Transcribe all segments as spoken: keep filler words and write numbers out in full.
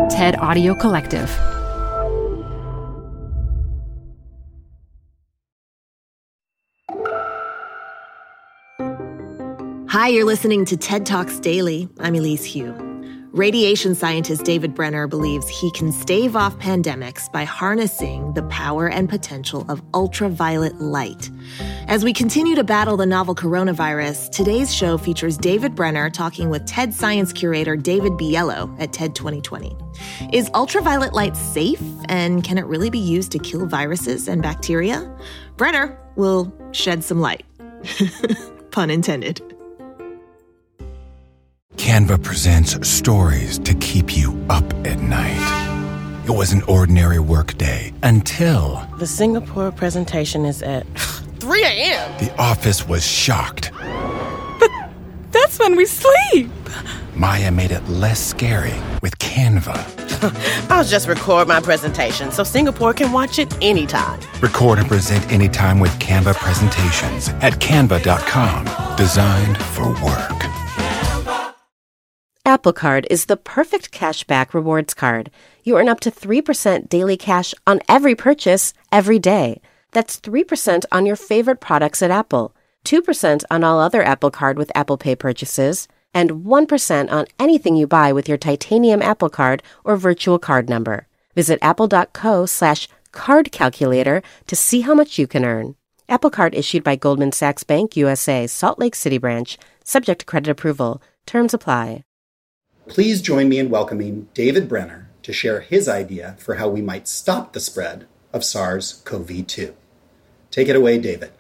TED Audio Collective. Hi, you're listening to TED Talks Daily. I'm Elise Hu. Radiation scientist David Brenner believes he can stave off pandemics by harnessing the power and potential of ultraviolet light. As we continue to battle the novel coronavirus, today's show features David Brenner talking with TED Science curator David Biello at TED twenty twenty. Is ultraviolet light safe, and can it really be used to kill viruses and bacteria? Brenner will shed some light. Pun intended. Canva presents stories to keep you up at night. It was an ordinary workday until... The Singapore presentation is at three a.m. The office was shocked. But that's when we sleep. Maya made it less scary with Canva. I'll just record my presentation so Singapore can watch it anytime. Record and present anytime with Canva presentations at canva dot com. Designed for work. Apple Card is the perfect cashback rewards card. You earn up to three percent daily cash on every purchase, every day. That's three percent on your favorite products at Apple, two percent on all other Apple Card with Apple Pay purchases, and one percent on anything you buy with your titanium Apple Card or virtual card number. Visit apple.co slash card calculator to see how much you can earn. Apple Card issued by Goldman Sachs Bank U S A, Salt Lake City branch, subject to credit approval. Terms apply. Please join me in welcoming David Brenner to share his idea for how we might stop the spread of SARS-C o V two. Take it away, David.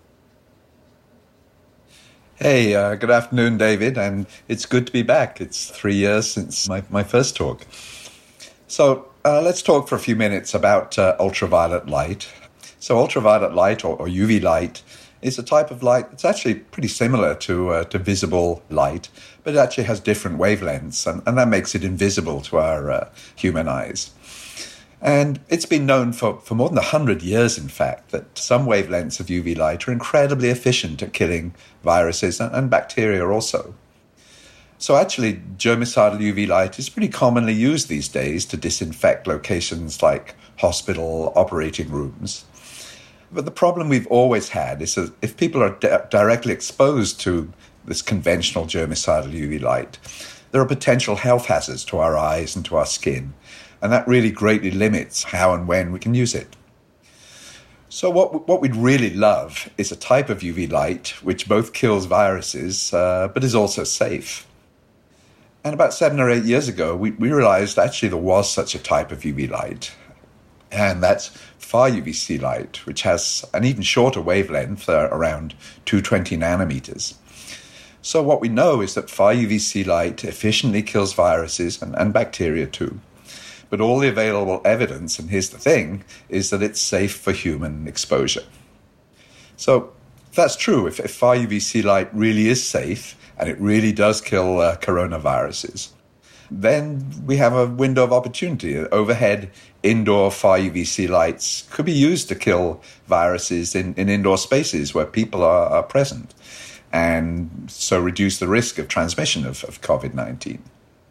Hey, uh, good afternoon, David, and it's good to be back. It's three years since my, my first talk. So uh, let's talk for a few minutes about uh, ultraviolet light. So ultraviolet light, or, or U V light, is a type of light that's actually pretty similar to uh, to visible light, but it actually has different wavelengths, and, and that makes it invisible to our uh, human eyes. And it's been known for, for more than one hundred years, in fact, that some wavelengths of U V light are incredibly efficient at killing viruses and, and bacteria also. So actually, germicidal U V light is pretty commonly used these days to disinfect locations like hospital operating rooms. But the problem we've always had is that if people are di- directly exposed to this conventional germicidal U V light, there are potential health hazards to our eyes and to our skin, and that really greatly limits how and when we can use it. So what what we'd really love is a type of U V light which both kills viruses, uh, but is also safe. And about seven or eight years ago, we, we realized actually there was such a type of U V light, and that's far U V C light, which has an even shorter wavelength, uh, around two hundred twenty nanometers. So what we know is that far U V C light efficiently kills viruses and, and bacteria too. But all the available evidence, and here's the thing, is that it's safe for human exposure. So if that's true, if, if far U V C light really is safe, and it really does kill uh, coronaviruses, then we have a window of opportunity. Overhead indoor far U V C lights could be used to kill viruses in, in indoor spaces where people are, are present, and so reduce the risk of transmission of, of COVID nineteen.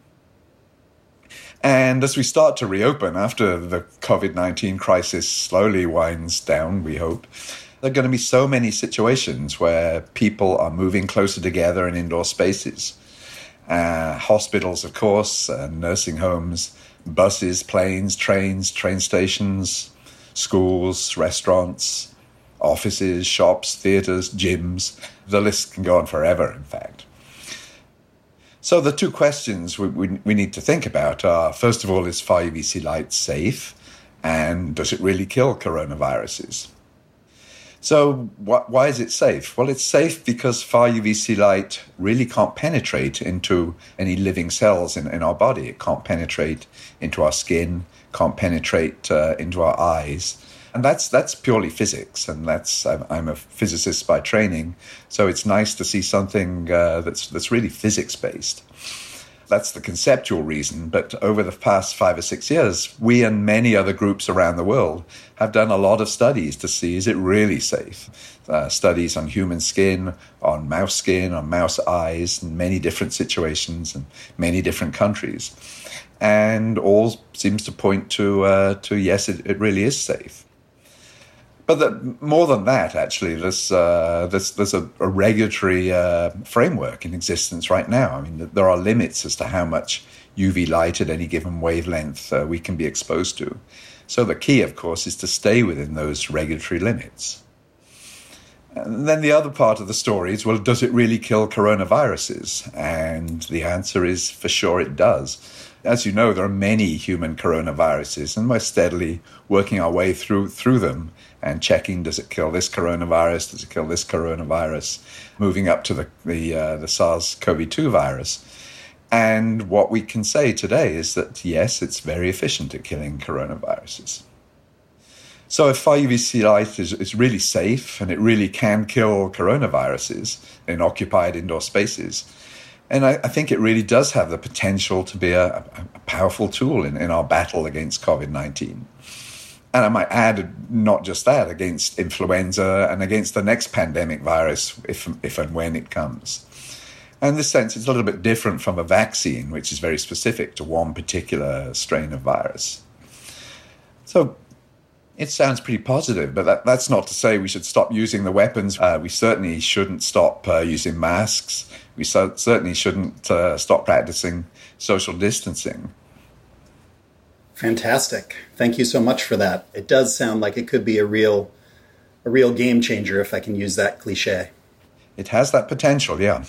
And as we start to reopen after the COVID nineteen crisis slowly winds down, we hope, there are going to be so many situations where people are moving closer together in indoor spaces. Uh, hospitals, of course, uh, nursing homes, buses, planes, trains, train stations, schools, restaurants, offices, shops, theaters, gyms. The list can go on forever, in fact. So the two questions we, we, we need to think about are, first of all, is far U V C light safe? And does it really kill coronaviruses? So wh- why is it safe? Well, it's safe because far U V C light really can't penetrate into any living cells in, in our body. It can't penetrate into our skin, can't penetrate uh, into our eyes. And that's that's purely physics, and that's I'm, I'm a physicist by training, so it's nice to see something uh, that's that's really physics-based. That's the conceptual reason, but over the past five or six years, we and many other groups around the world have done a lot of studies to see, is it really safe? Uh, studies on human skin, on mouse skin, on mouse eyes, in many different situations and many different countries. and all seems to point to, uh, to yes, it, it really is safe. But the, more than that, actually, there's, uh, there's, there's a, a regulatory uh, framework in existence right now. I mean, there are limits as to how much U V light at any given wavelength uh, we can be exposed to. So the key, of course, is to stay within those regulatory limits. And then the other part of the story is, well, does it really kill coronaviruses? And the answer is, for sure it does. As you know, there are many human coronaviruses, and we're steadily working our way through through them and checking, does it kill this coronavirus, does it kill this coronavirus, moving up to the, the, uh, the SARS-C o V two virus. And what we can say today is that, yes, it's very efficient at killing coronaviruses. So if far U V C light is, is really safe and it really can kill coronaviruses in occupied indoor spaces, and I, I think it really does have the potential to be a, a powerful tool in, in our battle against COVID nineteen. And I might add, not just that, against influenza and against the next pandemic virus, if, if and when it comes. And in this sense, it's a little bit different from a vaccine, which is very specific to one particular strain of virus. So it sounds pretty positive, but that, that's not to say we should stop using the weapons. Uh, we certainly shouldn't stop uh, using masks. We so, certainly shouldn't uh, stop practicing social distancing. Fantastic. Thank you so much for that. It does sound like it could be a real, a real game changer, if I can use that cliche. It has that potential, yeah.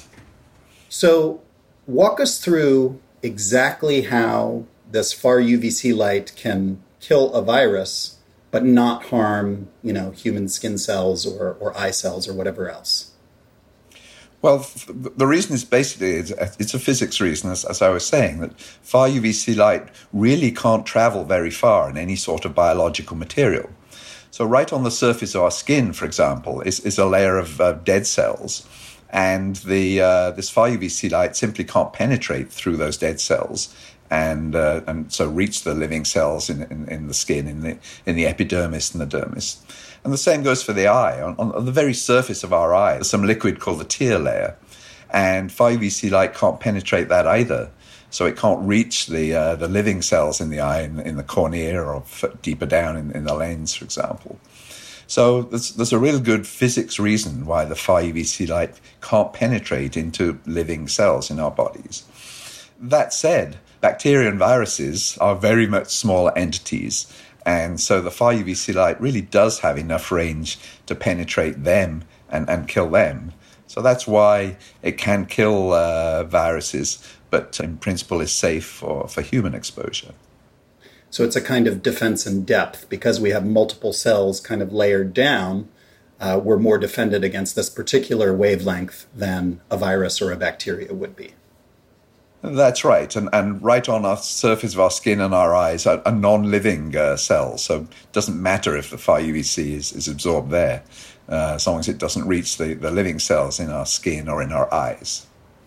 So walk us through exactly how this far U V C light can kill a virus, but not harm, you know, human skin cells or, or eye cells or whatever else. Well, the reason is basically, it's a physics reason, as, as I was saying, that far U V C light really can't travel very far in any sort of biological material. So right on the surface of our skin, for example, is, is a layer of uh, dead cells. And the uh, this far U V C light simply can't penetrate through those dead cells and uh, and so reach the living cells in, in, in the skin, in the in the epidermis and the dermis. And the same goes for the eye. On, on the very surface of our eye, there's some liquid called the tear layer. And far U V C light can't penetrate that either. So it can't reach the uh, the living cells in the eye, in, in the cornea, or f- deeper down in, in the lens, for example. So there's, there's a real good physics reason why the far U V C light can't penetrate into living cells in our bodies. That said, bacteria and viruses are very much smaller entities. And so the far U V C light really does have enough range to penetrate them and, and kill them. So that's why it can kill uh, viruses, but in principle is safe for, for human exposure. So it's a kind of defense in depth. Because we have multiple cells kind of layered down, uh, we're more defended against this particular wavelength than a virus or a bacteria would be. That's right. And, and right on the surface of our skin and our eyes are, are non-living uh, cells. So it doesn't matter if the far U V C is, is absorbed there, uh, as long as it doesn't reach the, the living cells in our skin or in our eyes.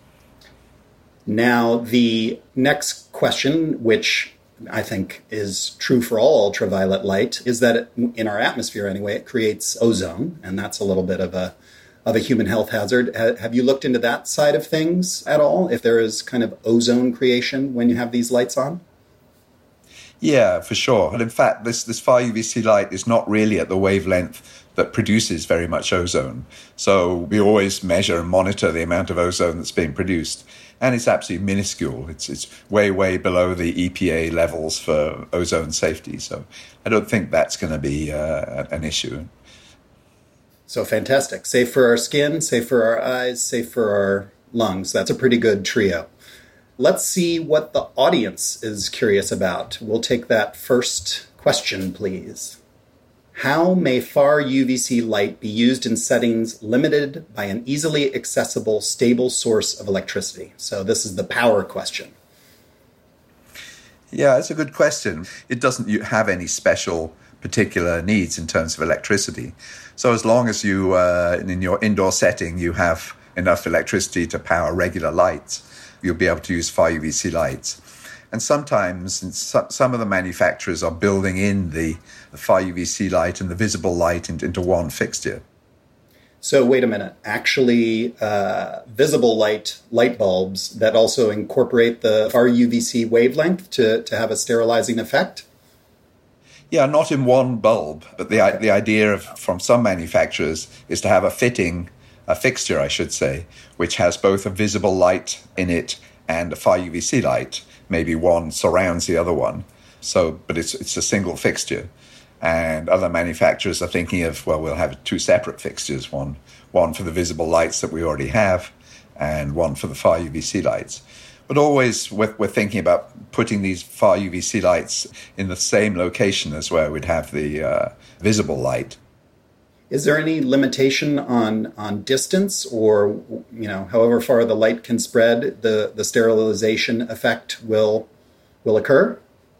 Now, the next question, which I think is true for all ultraviolet light, is that it, in our atmosphere anyway, it creates ozone, and that's a little bit of a of a human health hazard. Ha- have you looked into that side of things at all, if there is kind of ozone creation when you have these lights on? Yeah, for sure. And in fact, this, this far U V C light is not really at the wavelength that produces very much ozone. So we always measure and monitor the amount of ozone that's being produced. And it's absolutely minuscule. It's it's way, way below the E P A levels for ozone safety. So I don't think that's going to be uh, an issue. So fantastic. Safe for our skin, safe for our eyes, safe for our lungs. That's a pretty good trio. Let's see what the audience is curious about. We'll take that first question, please. How may far U V C light be used in settings limited by an easily accessible, stable source of electricity? So this is the power question. Yeah, it's a good question. It doesn't have any special particular needs in terms of electricity. So as long as you, uh, in your indoor setting, you have enough electricity to power regular lights, you'll be able to use far U V C lights. And sometimes some of the manufacturers are building in the, the far U V C light and the visible light into, into one fixture. So wait a minute. Actually, uh, visible light light bulbs that also incorporate the far U V C wavelength to, to have a sterilizing effect? Yeah, not in one bulb, but the okay. the idea of from some manufacturers is to have a fitting, a fixture, I should say, which has both a visible light in it and a far U V C light. Maybe one surrounds the other one. So, but it's it's a single fixture. And other manufacturers are thinking of, well, we'll have two separate fixtures, one one for the visible lights that we already have and one for the far U V C lights. But always we're, we're thinking about putting these far U V C lights in the same location as where we'd have the uh, visible light. Is there any limitation on, on distance or, you know, however far the light can spread, the, the sterilization effect will will occur?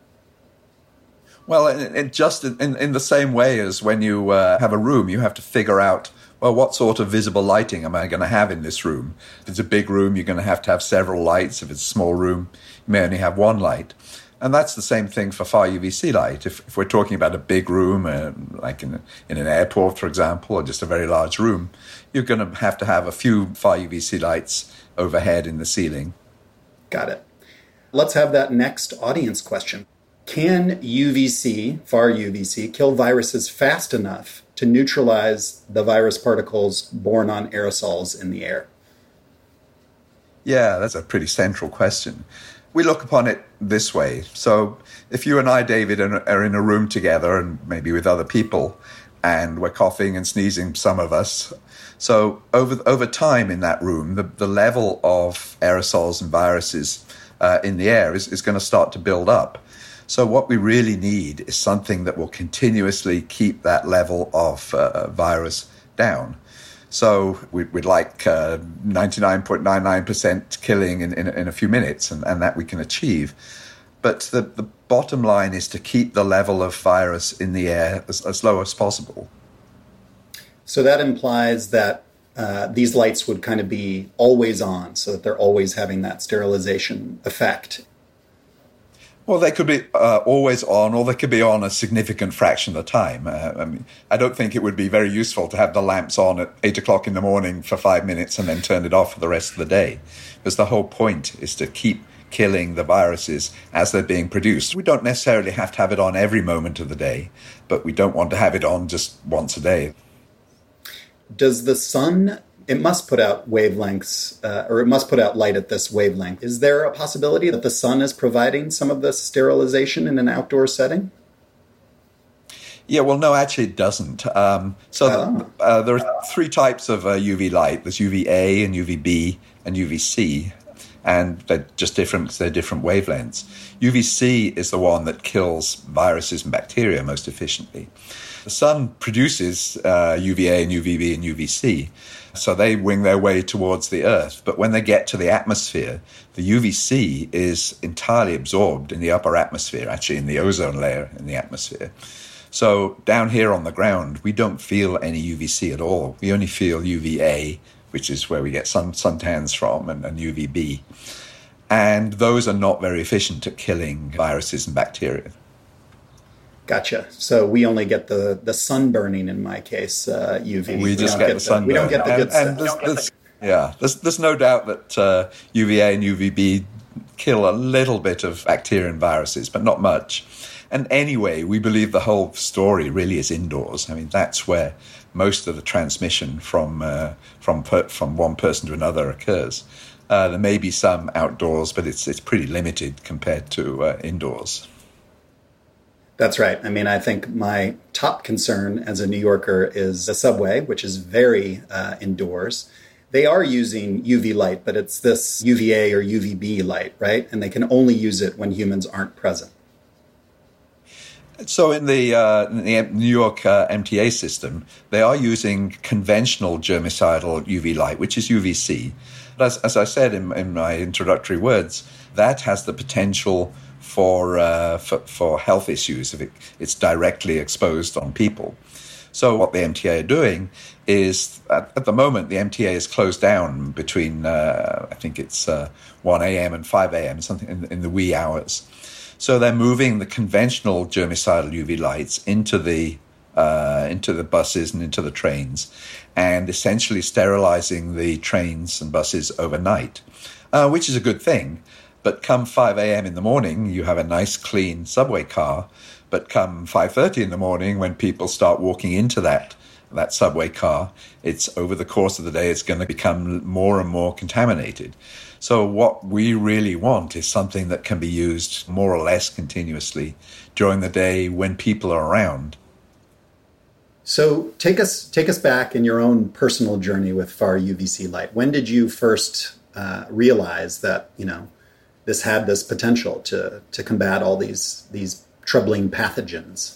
Well, it, it just in, in the same way as when you uh, have a room, you have to figure out, well, what sort of visible lighting am I going to have in this room? If it's a big room, you're going to have to have several lights. If it's a small room, you may only have one light. And that's the same thing for far U V C light. If, if we're talking about a big room, uh, like in, a, in an airport, for example, or just a very large room, you're going to have to have a few far U V C lights overhead in the ceiling. Got it. Let's have that next audience question. Can U V C, far U V C, kill viruses fast enough to neutralize the virus particles borne on aerosols in the air? Yeah, that's a pretty central question. We look upon it this way. So if you and I, David, are in a room together and maybe with other people, and we're coughing and sneezing, some of us, so over over time in that room, the, the level of aerosols and viruses uh, in the air is, is going to start to build up. So what we really need is something that will continuously keep that level of uh, virus down. So we'd, we'd like uh, ninety-nine point nine nine percent killing in, in, in a few minutes, and, and that we can achieve. But the, the bottom line is to keep the level of virus in the air as, as low as possible. So that implies that uh, these lights would kind of be always on, so that they're always having that sterilization effect. Well, they could be uh, always on, or they could be on a significant fraction of the time. Uh, I mean, I don't think it would be very useful to have the lamps on at eight o'clock in the morning for five minutes and then turn it off for the rest of the day, because the whole point is to keep killing the viruses as they're being produced. We don't necessarily have to have it on every moment of the day, but we don't want to have it on just once a day. Does the sun... It must put out wavelengths, uh, or it must put out light at this wavelength. Is there a possibility that the sun is providing some of the sterilization in an outdoor setting? Yeah, well, no, actually it doesn't. Um, so oh. the, uh, there are three types of uh, U V light. There's U V A and U V B and U V C, and they're just different because they're different wavelengths. U V C is the one that kills viruses and bacteria most efficiently. The sun produces uh, U V A and U V B and U V C, so they wing their way towards the Earth. But when they get to the atmosphere, the U V C is entirely absorbed in the upper atmosphere, actually in the ozone layer in the atmosphere. So down here on the ground, we don't feel any U V C at all. We only feel U V A, which is where we get sun suntans from, and, and U V B. And those are not very efficient at killing viruses and bacteria. Gotcha. So we only get the, the sunburning in my case, uh, U V. We, we just get, get the sunburn. We don't get the good and, stuff. And there's, there's, yeah, there's, there's no doubt that uh, U V A and U V B kill a little bit of bacteria and viruses, but not much. And anyway, we believe the whole story really is indoors. I mean, that's where most of the transmission from uh, from per, from one person to another occurs. Uh, there may be some outdoors, but it's it's pretty limited compared to uh, indoors. That's right. I mean, I think my top concern as a New Yorker is the subway, which is very uh, indoors. They are using U V light, but it's this U V A or U V B light, right? And they can only use it when humans aren't present. So in the, uh, in the New York uh, M T A system, they are using conventional germicidal U V light, which is U V C. But as, as I said in, in my introductory words, that has the potential for uh, for, for health issues if it, it's directly exposed on people. So what the M T A are doing is, at, at the moment, the M T A is closed down between, uh, I think it's uh, one a.m. and five a.m., something in, in the wee hours. So they're moving the conventional germicidal U V lights into the uh, into the buses and into the trains, and essentially sterilizing the trains and buses overnight, uh, which is a good thing. But come five a.m. in the morning, you have a nice, clean subway car. But come five thirty in the morning, when people start walking into that that subway car, it's over the course of the day, it's going to become more and more contaminated. So what we really want is something that can be used more or less continuously during the day when people are around. So take us take us back in your own personal journey with far U V C light. When did you first uh, realize that, you know, this had this potential to to combat all these these troubling pathogens?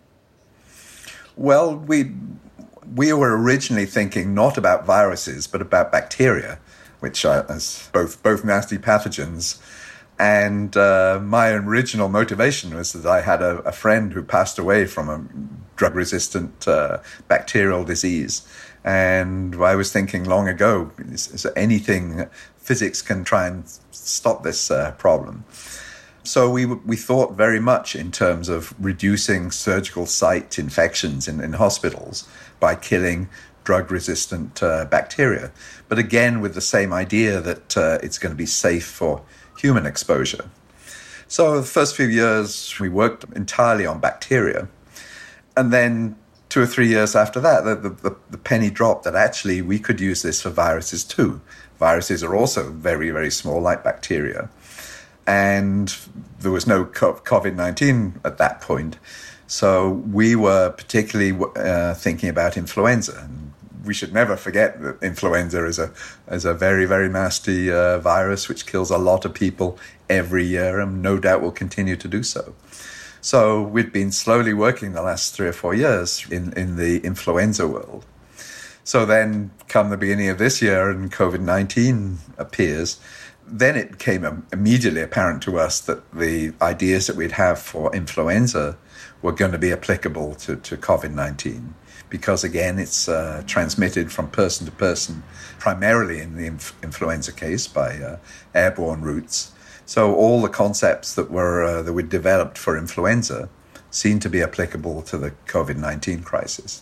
Well, we we were originally thinking not about viruses, but about bacteria, which are as both both nasty pathogens. And uh, my original motivation was that I had a, a friend who passed away from a drug-resistant uh, bacterial disease. And I was thinking long ago, is, is there anything physics can try and stop this uh, problem? So we we thought very much in terms of reducing surgical site infections in, in hospitals by killing drug-resistant uh, bacteria. But again, with the same idea that uh, it's going to be safe for human exposure. So the first few years, we worked entirely on bacteria. And then two or three years after that, the, the, the penny dropped that actually we could use this for viruses too. Viruses are also very, very small, like bacteria. And there was no COVID nineteen at that point. So we were particularly uh, thinking about influenza. And we should never forget that influenza is a is a very, very nasty uh, virus which kills a lot of people every year and no doubt will continue to do so. So we'd been slowly working the last three or four years in, in the influenza world. So then come the beginning of this year and COVID nineteen appears, then it became immediately apparent to us that the ideas that we'd have for influenza were going to be applicable to, to COVID nineteen. Because, again, it's uh, transmitted from person to person, primarily in the inf- influenza case by uh, airborne routes. So all the concepts that were uh, that we developed for influenza seem to be applicable to the COVID nineteen crisis.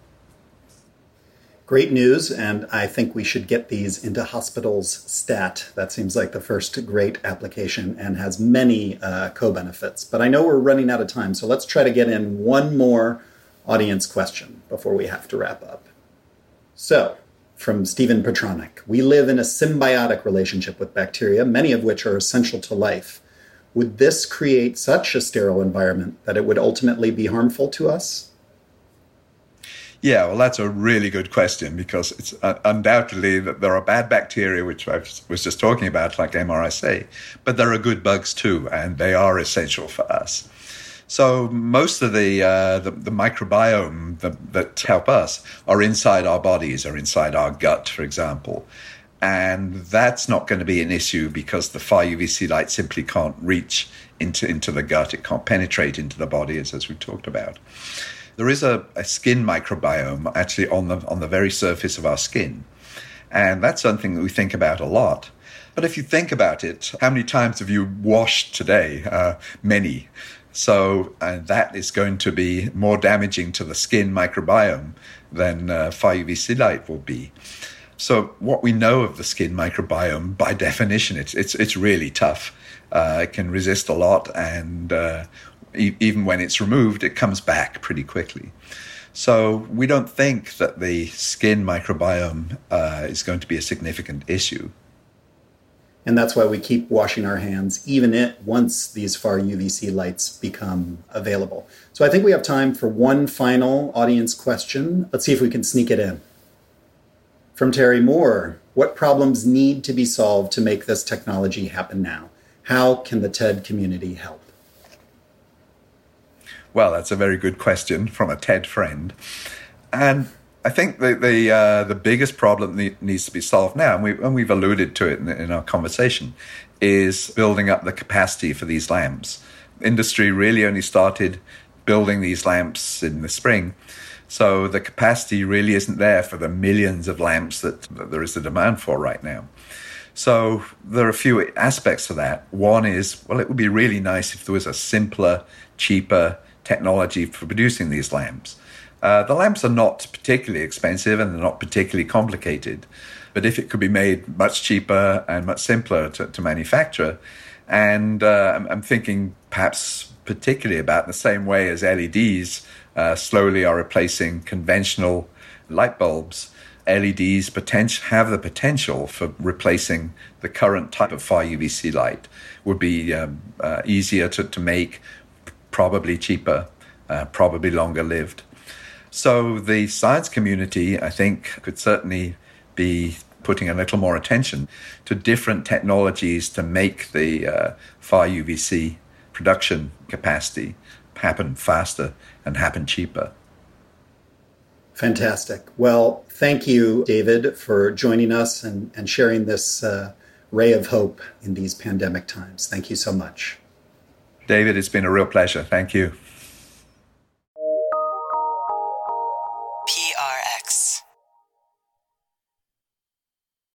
Great news, and I think we should get these into hospitals stat. That seems like the first great application and has many uh, co-benefits. But I know we're running out of time, so let's try to get in one more audience question before we have to wrap up. So, from Stephen Petronic, we live in a symbiotic relationship with bacteria, many of which are essential to life. Would this create such a sterile environment that it would ultimately be harmful to us? Yeah, well, that's a really good question because it's uh, undoubtedly that there are bad bacteria, which I was just talking about, like M R S A, but there are good bugs too, and they are essential for us. So most of the uh, the, the microbiome that, that help us are inside our bodies or inside our gut, for example. And that's not going to be an issue because the far U V C light simply can't reach into, into the gut. It can't penetrate into the body, as, as we talked about. There is a, a skin microbiome actually on the on the very surface of our skin. And that's something that we think about a lot. But if you think about it, how many times have you washed today? Uh, many. So uh, that is going to be more damaging to the skin microbiome than uh, far U V C light will be. So what we know of the skin microbiome, by definition, it's it's it's really tough. Uh, it can resist a lot, and uh, e- even when it's removed, it comes back pretty quickly. So we don't think that the skin microbiome uh, is going to be a significant issue. And that's why we keep washing our hands, even it once these far U V C lights become available. So I think we have time for one final audience question. Let's see if we can sneak it in. From Terry Moore, what problems need to be solved to make this technology happen now? How can the TED community help? Well, that's a very good question from a TED friend. And I think the the, uh, the biggest problem that needs to be solved now, and, we, and we've alluded to it in, in our conversation, is building up the capacity for these lamps. Industry really only started building these lamps in the spring. So the capacity really isn't there for the millions of lamps that, that there is a demand for right now. So there are a few aspects to that. One is, well, it would be really nice if there was a simpler, cheaper technology for producing these lamps. Uh, the lamps are not particularly expensive and they're not particularly complicated. But if it could be made much cheaper and much simpler to, to manufacture, and uh, I'm, I'm thinking perhaps particularly about the same way as L E Ds uh, slowly are replacing conventional light bulbs, L E Ds potent- have the potential for replacing the current type of far U V C light. Would be um, uh, easier to, to make, probably cheaper, uh, probably longer lived. So the science community, I think, could certainly be putting a little more attention to different technologies to make the uh, far U V C production capacity happen faster and happen cheaper. Fantastic. Well, thank you, David, for joining us and, and sharing this uh, ray of hope in these pandemic times. Thank you so much. David, it's been a real pleasure. Thank you.